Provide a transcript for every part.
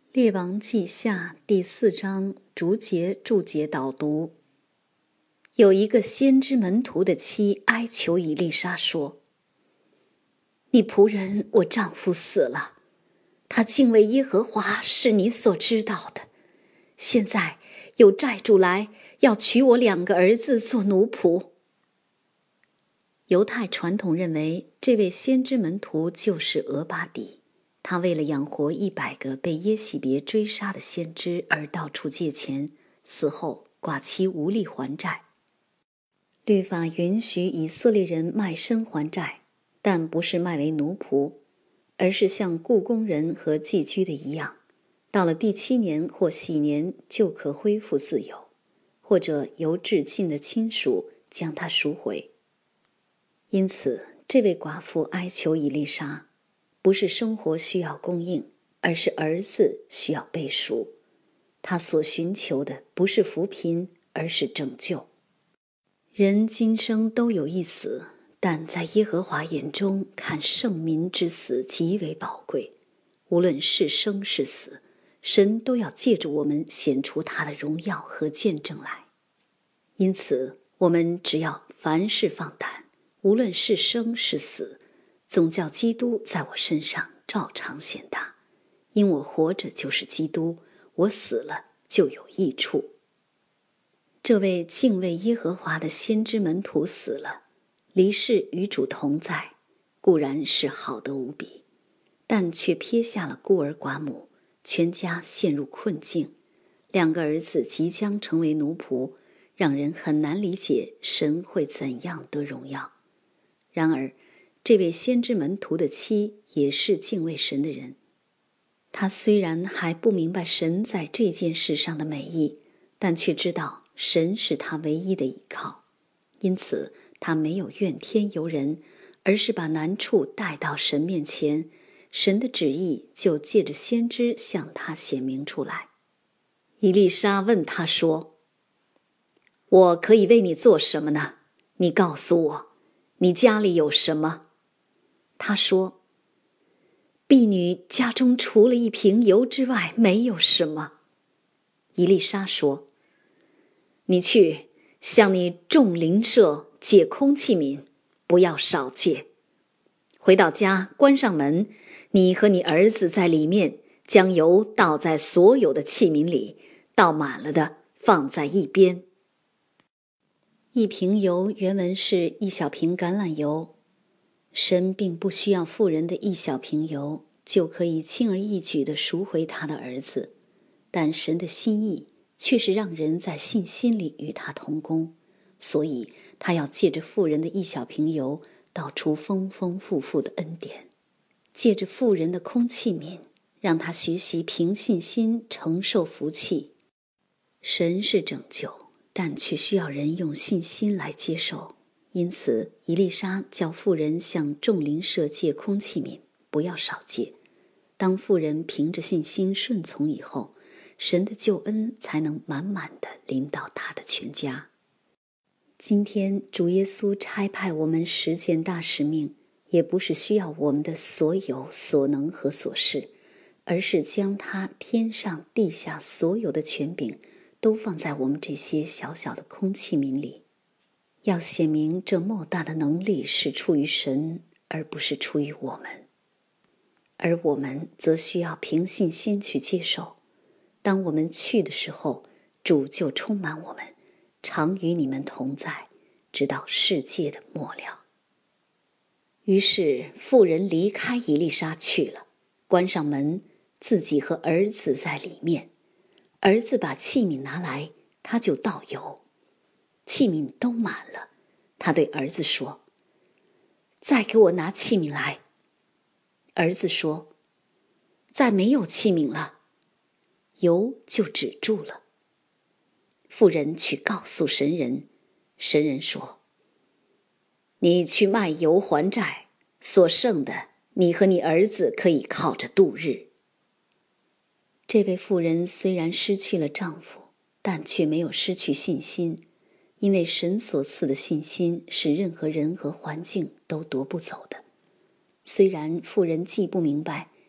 列王记下第4章逐节注解导读。有一个先知门徒的妻哀求以利沙说：你仆人我丈夫死了，他敬畏耶和华是你所知道的，现在有债主来要娶我2个儿子做奴仆。犹太传统认为这位先知门徒就是俄巴底，他为了养活100个被耶洗别追杀的先知而到处借钱，死后寡妻无力还债。律法允许以色列人卖身还债，但不是卖为奴仆，而是像雇工人和寄居的一样，到了第7年或禧年就可恢复自由，或者由至近的亲属将他赎回。因此这位寡妇哀求以利沙，不是生活需要供应，而是儿子需要被赎。他所寻求的不是扶贫，而是拯救。人今生都有一死，但在耶和华眼中看圣民之死极为宝贵。无论是生是死，神都要借着我们显出他的荣耀和见证来。因此我们只要凡事放胆，无论是生是死，总叫基督在我身上照常显大。因我活着就是基督，我死了就有益处。这位敬畏耶和华的先知门徒死了，离世与主同在，固然是好得无比，但却撇下了孤儿寡母，全家陷入困境，2个儿子即将成为奴仆，让人很难理解神会怎样得荣耀。然而这位先知门徒的妻也是敬畏神的人，他虽然还不明白神在这件事上的美意，但却知道神是他唯一的依靠，因此他没有怨天尤人，而是把难处带到神面前，神的旨意就借着先知向他显明出来。以利沙问他说：我可以为你做什么呢？你告诉我，你家里有什么？他说：婢女家中除了1瓶油之外没有什么。以利沙说：你去向你众邻舍借空器皿，不要少借。回到家关上门，你和你儿子在里面，将油倒在所有的器皿里，倒满了的放在一边。1瓶油原文是1小瓶橄榄油。神并不需要妇人的1小瓶油，就可以轻而易举地赎回他的儿子，但神的心意却是让人在信心里与他同工，所以他要借着妇人的1小瓶油倒出丰丰富富的恩典，借着妇人的空器皿，让他学习凭信心承受福气。神是拯救，但却需要人用信心来接受。因此以利沙叫妇人向众邻舍借空器皿，不要少借。当妇人凭着信心顺从以后，神的救恩才能满满地临到他的全家。今天主耶稣差派我们实践大使命，也不是需要我们的所有所能和所事，而是将他天上地下所有的权柄都放在我们这些小小的空器皿里，要显明这莫大的能力是出于神，而不是出于我们。而我们则需要凭信心去接受。当我们去的时候，主就充满我们，常与你们同在，直到世界的末了。于是妇人离开以利沙去了，关上门，自己和儿子在里面。儿子把器皿拿来，他就倒油，器皿都满了。他对儿子说：再给我拿器皿来。儿子说：再没有器皿了。油就止住了。妇人去告诉神人，神人说：你去卖油还债，所剩的你和你儿子可以靠着度日。这位妇人虽然失去了丈夫，但却没有失去信心，因为神所赐的信心是任何人和环境都夺不走的。虽然妇人既不明白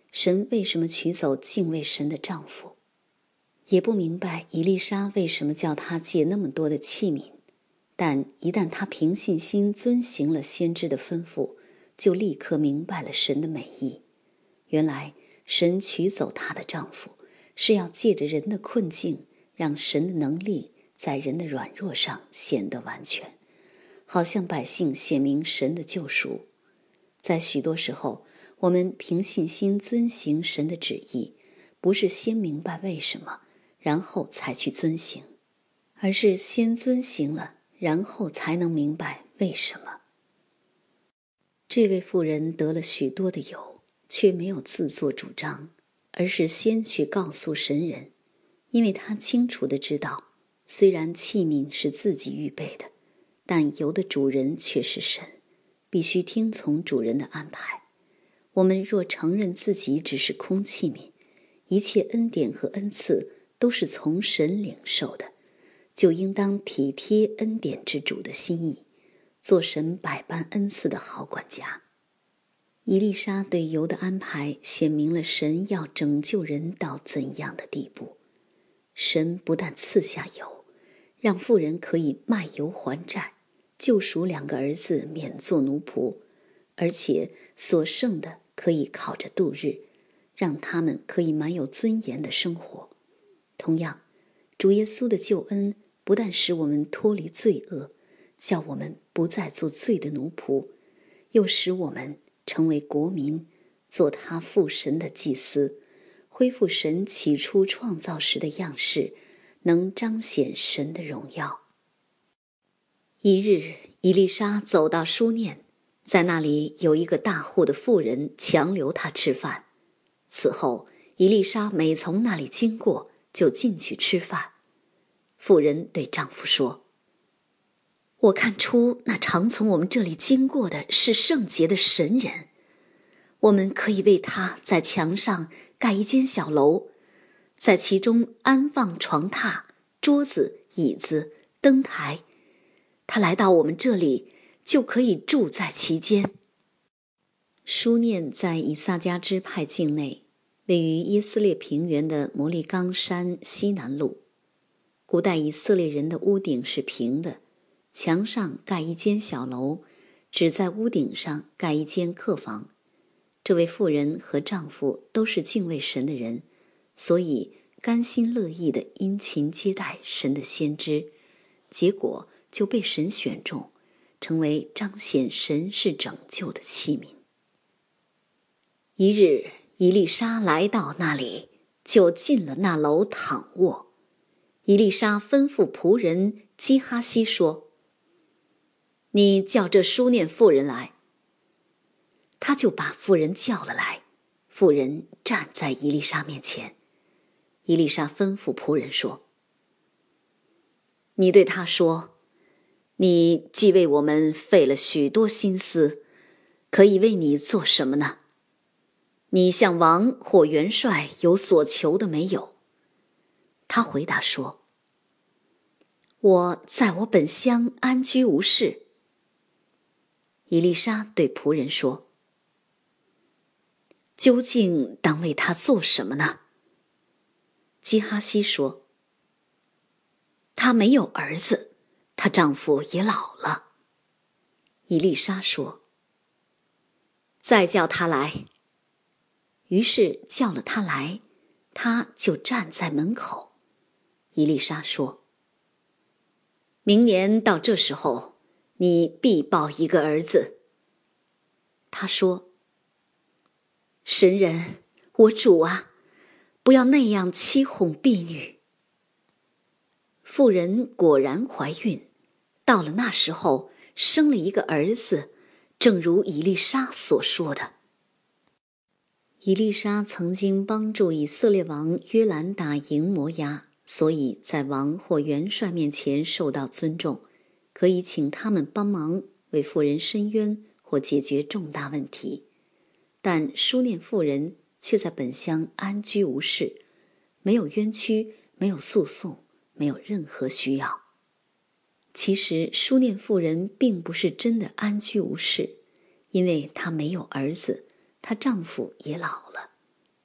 神为什么取走敬畏神的丈夫，也不明白以利沙为什么叫他借那么多的器皿，但一旦他凭信心遵行了先知的吩咐，就立刻明白了神的美意。原来神取走她的丈夫，是要借着人的困境，让神的能力在人的软弱上显得完全，好向百姓显明神的救赎。在许多时候，我们凭信心遵行神的旨意，不是先明白为什么，然后才去遵行，而是先遵行了，然后才能明白为什么。这位妇人得了许多的油，却没有自作主张，而是先去告诉神人，因为她清楚地知道，虽然器皿是自己预备的，但油的主人却是神，必须听从主人的安排。我们若承认自己只是空器皿，一切恩典和恩赐都是从神领受的，就应当体贴恩典之主的心意，做神百般恩赐的好管家。以利沙对油的安排显明了神要拯救人到怎样的地步。神不但赐下油，让妇人可以卖油还债，救赎2个儿子免做奴仆，而且所剩的可以靠着度日，让他们可以蛮有尊严的生活。同样，主耶稣的救恩不但使我们脱离罪恶，叫我们不再做罪的奴仆，又使我们成为国民，做他父神的祭司，恢复神起初创造时的样式，能彰显神的荣耀。一日，以利沙走到书念，在那里有一个大户的妇人强留他吃饭。此后，以利沙每从那里经过，就进去吃饭。妇人对丈夫说：我看出那常从我们这里经过的是圣洁的神人，我们可以为他在墙上盖一间小楼，在其中安放床榻、桌子、椅子、灯台，他来到我们这里，就可以住在其间。书念在以撒迦支派境内，位于以色列平原的摩利冈山西南路。古代以色列人的屋顶是平的，墙上盖一间小楼，只在屋顶上盖一间客房。这位妇人和丈夫都是敬畏神的人，所以甘心乐意地殷勤接待神的先知，结果就被神选中，成为彰显神是拯救的器皿。一日，以利沙来到那里，就进了那楼躺卧。以利沙吩咐仆人基哈西说：你叫这书念妇人来。他就把妇人叫了来，妇人站在以利沙面前。以利沙吩咐仆人说：你对他说，你既为我们费了许多心思，可以为你做什么呢？你向王或元帅有所求的没有？他回答说：我在我本乡安居无事。以利沙对仆人说：究竟当为他做什么呢？基哈西说：她没有儿子，她丈夫也老了。以利沙说：再叫他来。于是叫了他来，他就站在门口。以利沙说：明年到这时候，你必抱一个儿子。他说：神人，我主啊，不要那样欺哄婢女。妇人果然怀孕，到了那时候，生了一个儿子，正如以利沙所说的。以利沙曾经帮助以色列王约兰打赢摩押，所以在王或元帅面前受到尊重，可以请他们帮忙为妇人伸冤或解决重大问题。但书念妇人却在本乡安居无事，没有冤屈，没有诉讼，没有任何需要。其实书念妇人并不是真的安居无事，因为她没有儿子，她丈夫也老了。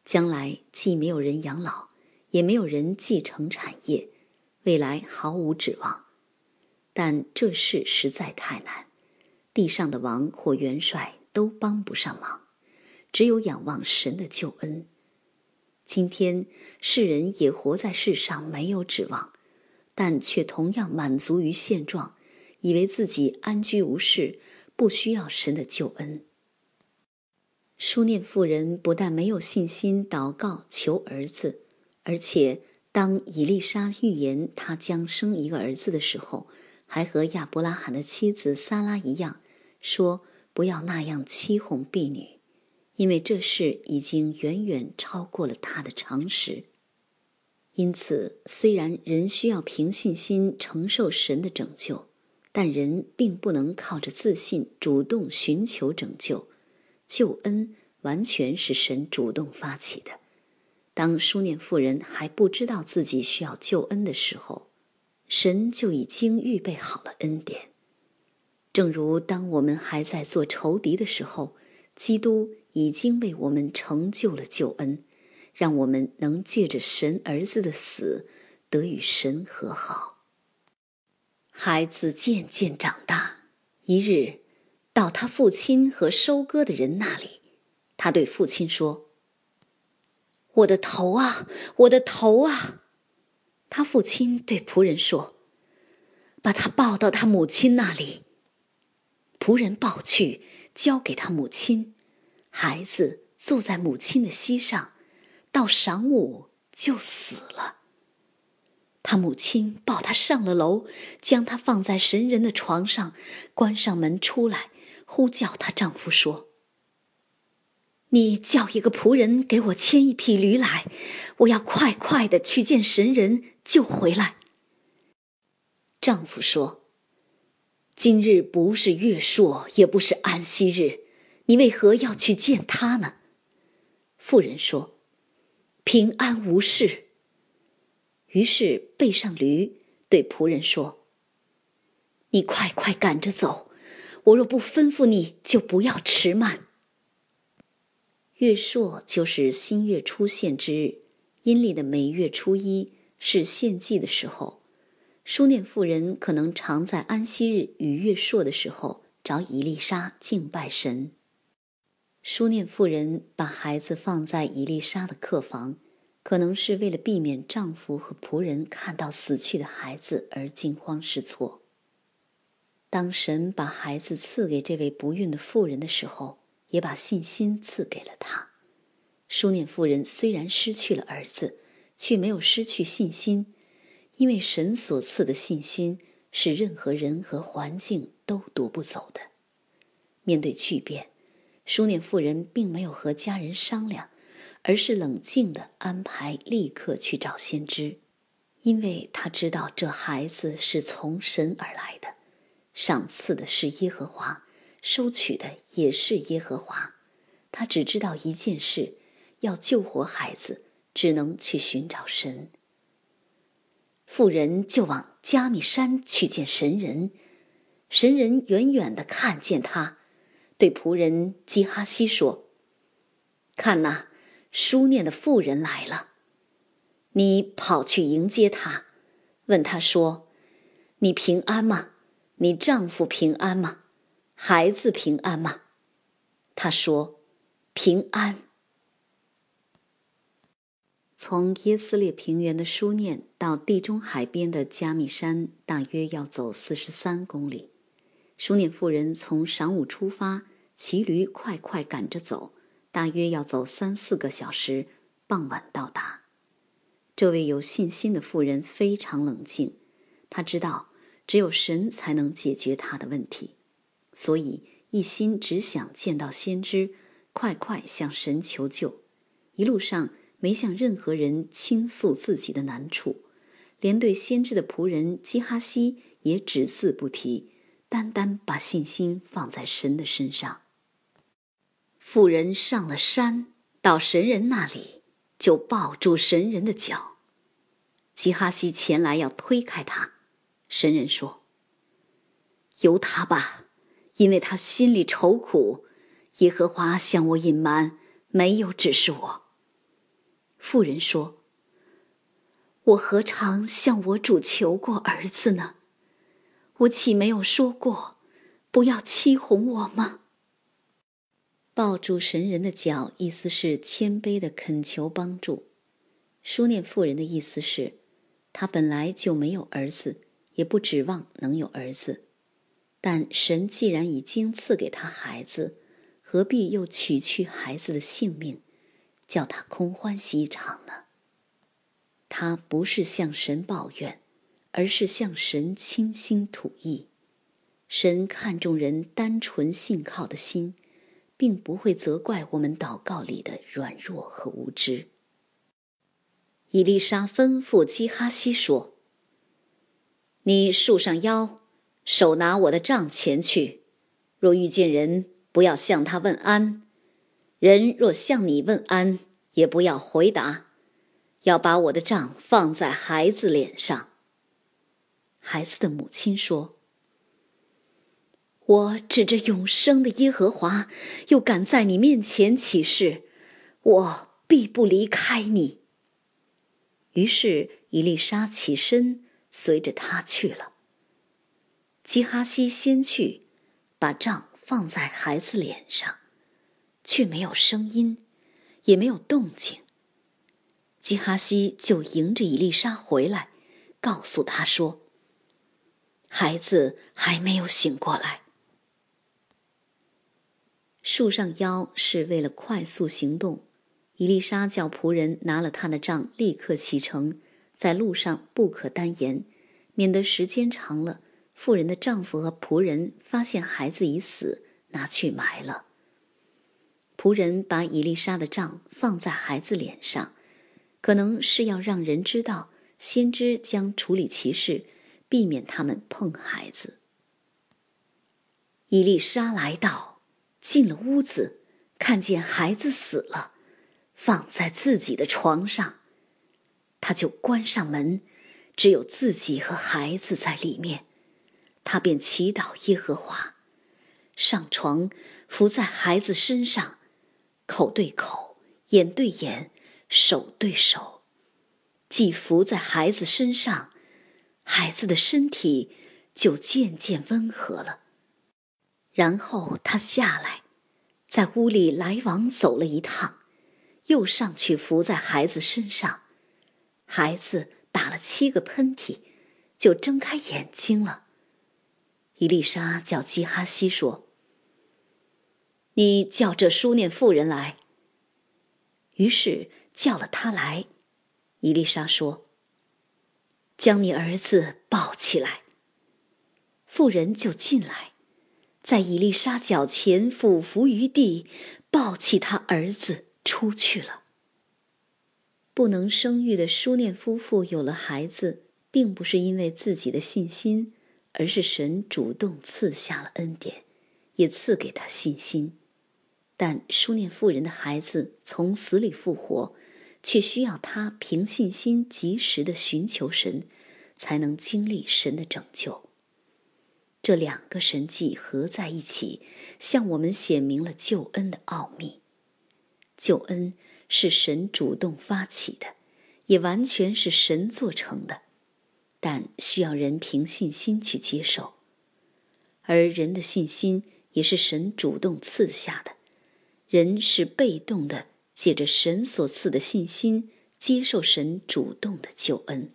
将来既没有人养老，也没有人继承产业，未来毫无指望。但这事实在太难，地上的王或元帅都帮不上忙，只有仰望神的救恩。今天世人也活在世上没有指望，但却同样满足于现状，以为自己安居无事，不需要神的救恩。书念妇人不但没有信心祷告求儿子，而且当以利沙预言他将生一个儿子的时候，还和亚伯拉罕的妻子撒拉一样，说不要那样欺哄婢女，因为这事已经远远超过了他的常识。因此，虽然人需要凭信心承受神的拯救，但人并不能靠着自信主动寻求拯救，救恩完全是神主动发起的。当书念妇人还不知道自己需要救恩的时候，神就已经预备好了恩典。正如当我们还在做仇敌的时候，基督已经为我们成就了救恩，让我们能借着神儿子的死得与神和好。孩子渐渐长大，一日到他父亲和收割的人那里，他对父亲说：我的头啊，我的头啊！他父亲对仆人说：把他抱到他母亲那里。仆人抱去，交给他母亲，孩子坐在母亲的膝上，到晌午就死了。他母亲抱他上了楼，将他放在神人的床上，关上门出来，呼叫她丈夫说：你叫一个仆人给我牵一匹驴来，我要快快地去见神人，就回来。丈夫说：今日不是月朔，也不是安息日，你为何要去见他呢？妇人说：平安无事。于是背上驴，对仆人说：你快快赶着走，我若不吩咐你，就不要迟慢。月朔就是新月出现之日，阴历的每月初一是献祭的时候。书念妇人可能常在安息日与月朔的时候找以利沙敬拜神。书念妇人把孩子放在以利沙的客房，可能是为了避免丈夫和仆人看到死去的孩子而惊慌失措。当神把孩子赐给这位不孕的妇人的时候，也把信心赐给了她。书念妇人虽然失去了儿子，却没有失去信心，因为神所赐的信心是任何人和环境都夺不走的。面对巨变，书念妇人并没有和家人商量，而是冷静地安排立刻去找先知，因为她知道这孩子是从神而来的，赏赐的是耶和华，收取的也是耶和华。她只知道一件事，要救活孩子，只能去寻找神。妇人就往加密山去见神人，神人远远地看见他，对仆人基哈西说：看哪，书念的妇人来了。你跑去迎接她，问她说：你平安吗？你丈夫平安吗？孩子平安吗？她说：平安。从耶斯列平原的书念到地中海边的加密山，大约要走43公里。书念妇人从晌午出发，骑驴快快赶着走，大约要走3-4个小时，傍晚到达。这位有信心的妇人非常冷静，她知道只有神才能解决她的问题，所以一心只想见到先知，快快向神求救。一路上没向任何人倾诉自己的难处，连对先知的仆人基哈西也只字不提，单单把信心放在神的身上。妇人上了山，到神人那里，就抱住神人的脚。基哈西前来要推开他，神人说：由他吧，因为他心里愁苦，耶和华向我隐瞒，没有指示我。 妇人说：“我何尝向我主求过儿子呢？我岂没有说过，不要欺哄我吗？”抱住神人的脚，意思是谦卑地恳求帮助。书念妇人的意思是，她本来就没有儿子，也不指望能有儿子。但神既然已经赐给他孩子，何必又取去孩子的性命，叫他空欢喜一场呢？他不是向神抱怨，而是向神倾心吐意。神看重人单纯信靠的心，并不会责怪我们祷告里的软弱和无知。以利沙吩咐基哈西说：“你束上腰，手拿我的杖前去，若遇见人，不要向他问安；人若向你问安，也不要回答，要把我的杖放在孩子脸上。”孩子的母亲说：“我指着永生的耶和华，又敢在你面前起誓，我必不离开你。”于是以利沙起身，随着他去了。基哈西先去，把杖放在孩子脸上，却没有声音，也没有动静。基哈西就迎着以利沙回来，告诉他说：“孩子还没有醒过来。”束上腰是为了快速行动。以利沙叫仆人拿了他的杖，立刻启程，在路上不可单言，免得时间长了，妇人的丈夫和仆人发现孩子已死，拿去埋了。仆人把以利沙的杖放在孩子脸上，可能是要让人知道先知将处理其事，避免他们碰孩子。以利沙来到，进了屋子，看见孩子死了，放在自己的床上，他就关上门，只有自己和孩子在里面。他便祈祷耶和华，上床伏在孩子身上，口对口，眼对眼，手对手。既伏在孩子身上，孩子的身体就渐渐温和了。然后他下来，在屋里来往走了一趟，又上去伏在孩子身上，孩子打了7个喷嚏，就睁开眼睛了。以利沙叫基哈西说：“你叫这书念妇人来。”于是叫了他来。以利沙说：“将你儿子抱起来。”妇人就进来，在以利沙脚前俯伏于地，抱起他儿子出去了。不能生育的书念夫妇有了孩子，并不是因为自己的信心，而是神主动赐下了恩典，也赐给他信心。但书念妇人的孩子从死里复活，却需要他凭信心及时地寻求神，才能经历神的拯救。这2个神迹合在一起，向我们显明了救恩的奥秘。救恩是神主动发起的，也完全是神做成的，但需要人凭信心去接受。而人的信心也是神主动赐下的，人是被动的，借着神所赐的信心，接受神主动的救恩。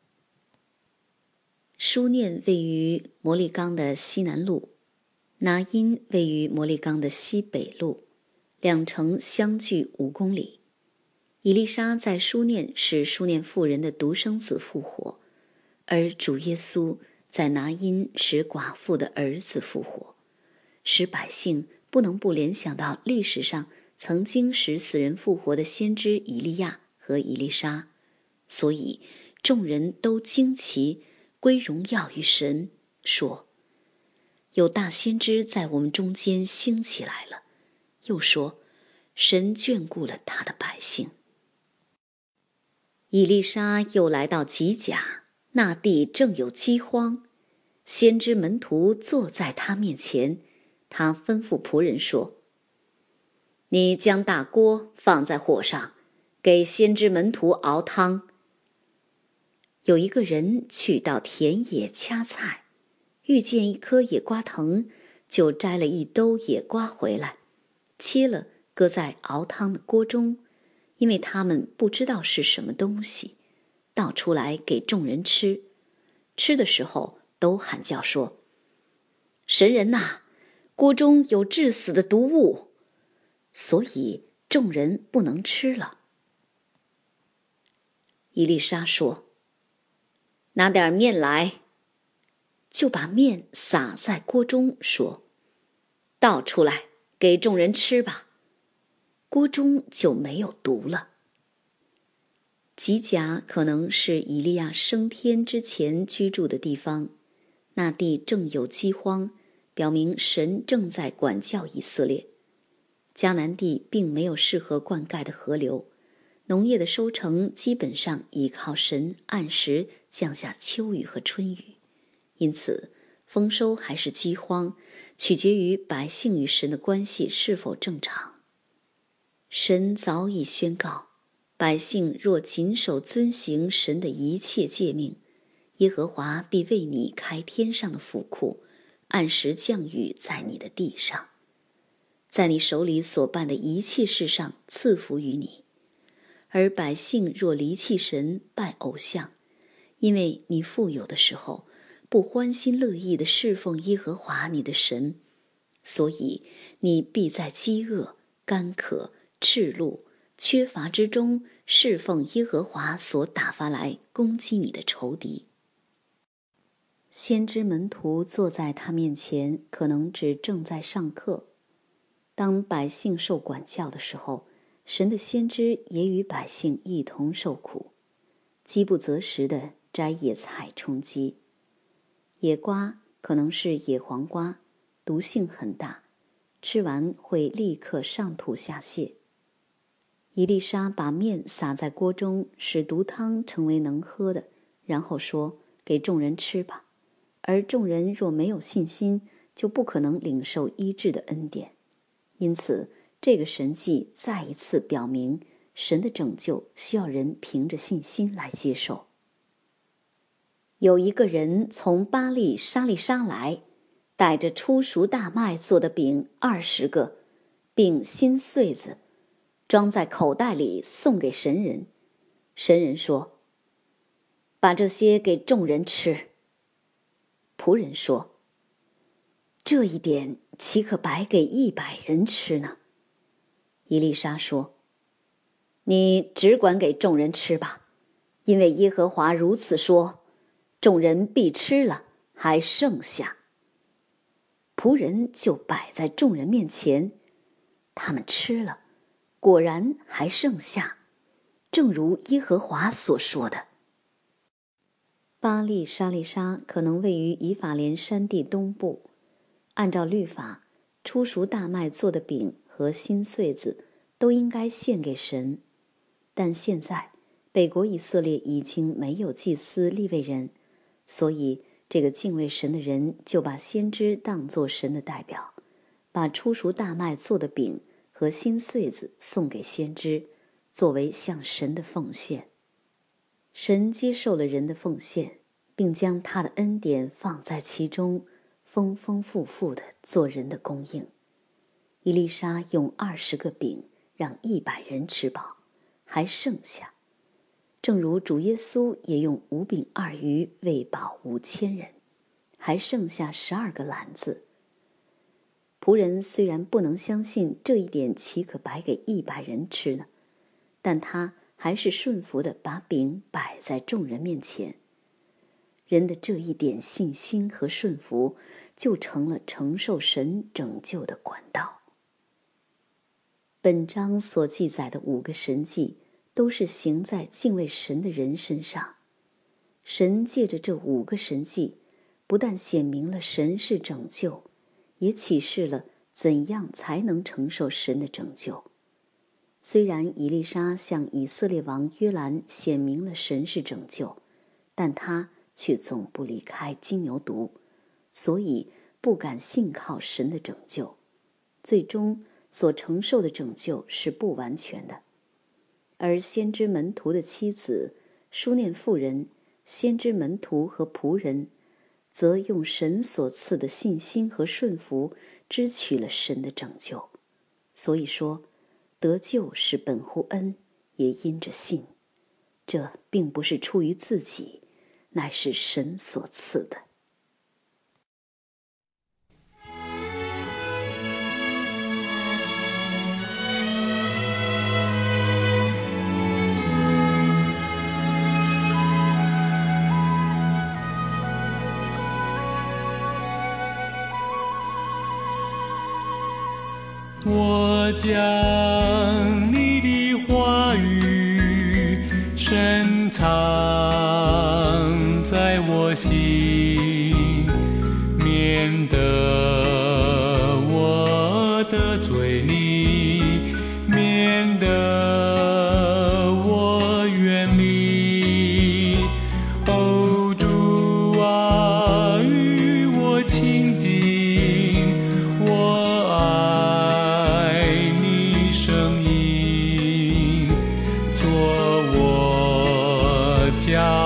书念位于摩利冈的西南路，拿因位于摩利冈的西北路，2城相距5公里。以利沙在书念使书念妇人的独生子复活，而主耶稣在拿因使寡妇的儿子复活，使百姓不能不联想到历史上曾经使死人复活的先知以利亚和以利沙。所以众人都惊奇，归荣耀于神，说：“有大先知在我们中间兴起来了。”又说：“神眷顾了他的百姓。”以利沙又来到吉甲，那地正有饥荒，先知门徒坐在他面前，他吩咐仆人说：“你将大锅放在火上， 给先知门徒熬汤。有一个人去到田野掐菜，遇见一棵野瓜藤，就摘了一兜野瓜回来，切了搁在熬汤的锅中，因为他们不知道是什么东西，倒出来给众人吃。吃的时候都喊叫说：神人呐，锅中有致死的毒物，所以众人不能吃了。以利沙说：拿点面来，就把面撒在锅中，说：倒出来给众人吃吧，锅中就没有毒了。吉甲可能是以利亚升天之前居住的地方，那地正有饥荒，表明神正在管教以色列。迦南地并没有适合灌溉的河流，农业的收成基本上依靠神按时降下秋雨和春雨，因此丰收还是饥荒，取决于百姓与神的关系是否正常。神早已宣告，百姓若谨守遵行神的一切诫命，耶和华必为你开天上的府库，按时降雨在你的地上，在你手里所办的一切事上赐福于你。而百姓若离弃神，拜偶像，因为你富有的时候不欢心乐意地侍奉耶和华你的神，所以你必在饥饿、干渴、赤露、缺乏之中侍奉耶和华所打发来攻击你的仇敌。先知门徒坐在他面前，可能只正在上课。当百姓受管教的时候，神的先知也与百姓一同受苦，饥不择食地摘野菜充饥。野瓜可能是野黄瓜，毒性很大，吃完会立刻上吐下泻。以利沙把面撒在锅中，使毒汤成为能喝的，然后说：给众人吃吧。而众人若没有信心，就不可能领受医治的恩典。因此这个神迹再一次表明，神的拯救需要人凭着信心来接受。有一个人从巴力沙利沙来，带着初熟大麦做的饼20个，并新穗子，装在口袋里送给神人。神人说：把这些给众人吃。仆人说：这一点岂可白给100人吃呢？以利沙说：你只管给众人吃吧，因为耶和华如此说，众人必吃了，还剩下。仆人就摆在众人面前，他们吃了，果然还剩下，正如耶和华所说的。巴力沙利沙可能位于以法莲山地东部，按照律法，初熟大麦做的饼和新穗子都应该献给神。但现在北国以色列已经没有祭司利未人，所以这个敬畏神的人就把先知当作神的代表，把初熟大麦做的饼和新穗子送给先知，作为向神的奉献。神接受了人的奉献，并将他的恩典放在其中，丰丰富富地做人的供应。以利沙用20个饼让100人吃饱，还剩下，正如主耶稣也用5饼2鱼喂饱5000人，还剩下12个篮子。仆人虽然不能相信这一点岂可白给100人吃呢，但他还是顺服地把饼摆在众人面前。人的这一点信心和顺服，就成了承受神拯救的管道。本章所记载的5个神迹，都是行在敬畏神的人身上。神借着这5个神迹，不但显明了神是拯救，也启示了怎样才能承受神的拯救。虽然以利沙向以色列王约兰显明了神是拯救，但他却总不离开金牛犊，所以不敢信靠神的拯救，最终所承受的拯救是不完全的。 而先知门徒的妻子、书念妇人、先知门徒和仆人，则用神所赐的信心和顺服支取了神的拯救。所以说，得救是本乎恩，也因着信。这并不是出于自己，乃是神所赐的。 我将你的话语深藏在我心，免得我得罪你，免得我远离。哦，主啊，与我亲近，我爱你声音，做我家